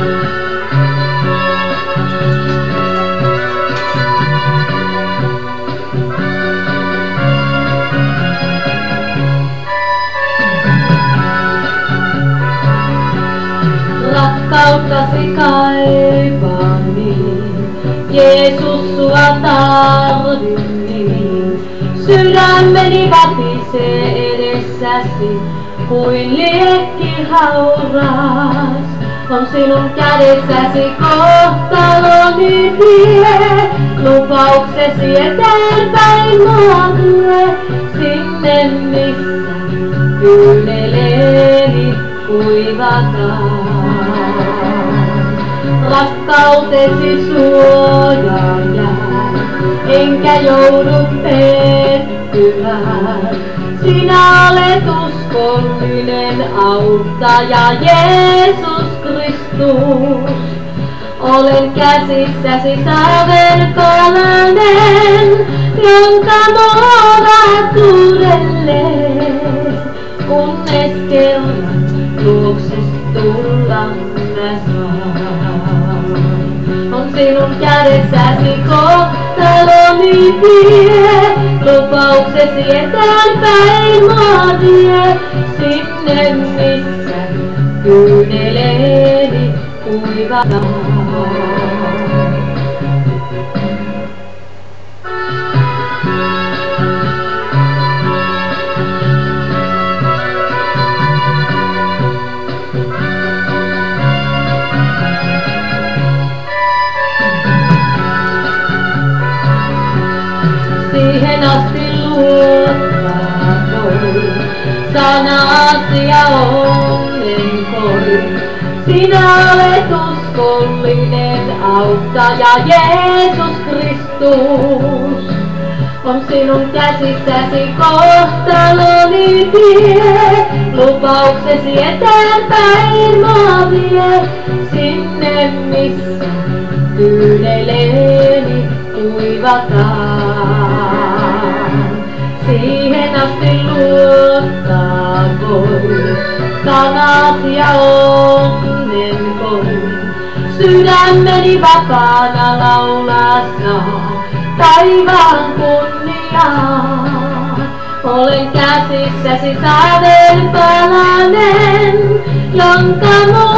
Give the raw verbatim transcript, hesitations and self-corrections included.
Rakkauttasi kaipaan niin, Jeesus sua tarvin niin. Sydämeni vapisee edessäsi, kuin liekki hauras. On sinun kädessäsi kohtaloni tie, lupauksesi eteenpäin mua vie, sinne missä kyyneleeni kuivataan. Rakkautesi suojaan jää, enkä joudu pettymään. Sinä olet uskollinen auttaja, Jeesus Kristus. Olen käsissäsi saaverkolainen, jonka luovat uudelleen, kunnes kerran luokses tulla mä saan. On sinun kädessäsi kohtaloni tie, lupauksesi eteenpäin mua vie, sinne missä kyyneleeni kuivataan. Siihen asti luottaa voi, sanasi ja onnen koi. Sinä olet uskollinen auttaja, Jeesus Kristus. On sinun käsissäsi kohtaloni tie, lupauksesi eteenpäin mua vie, sinne missä kyyneleeni kuivataan. Siihen asti luottaa voi, sanat ja onnen koi. Sydämeni vapaana laulaa saa taivaan kunniaa. Olen käsissäsi saavenpalanen, jonka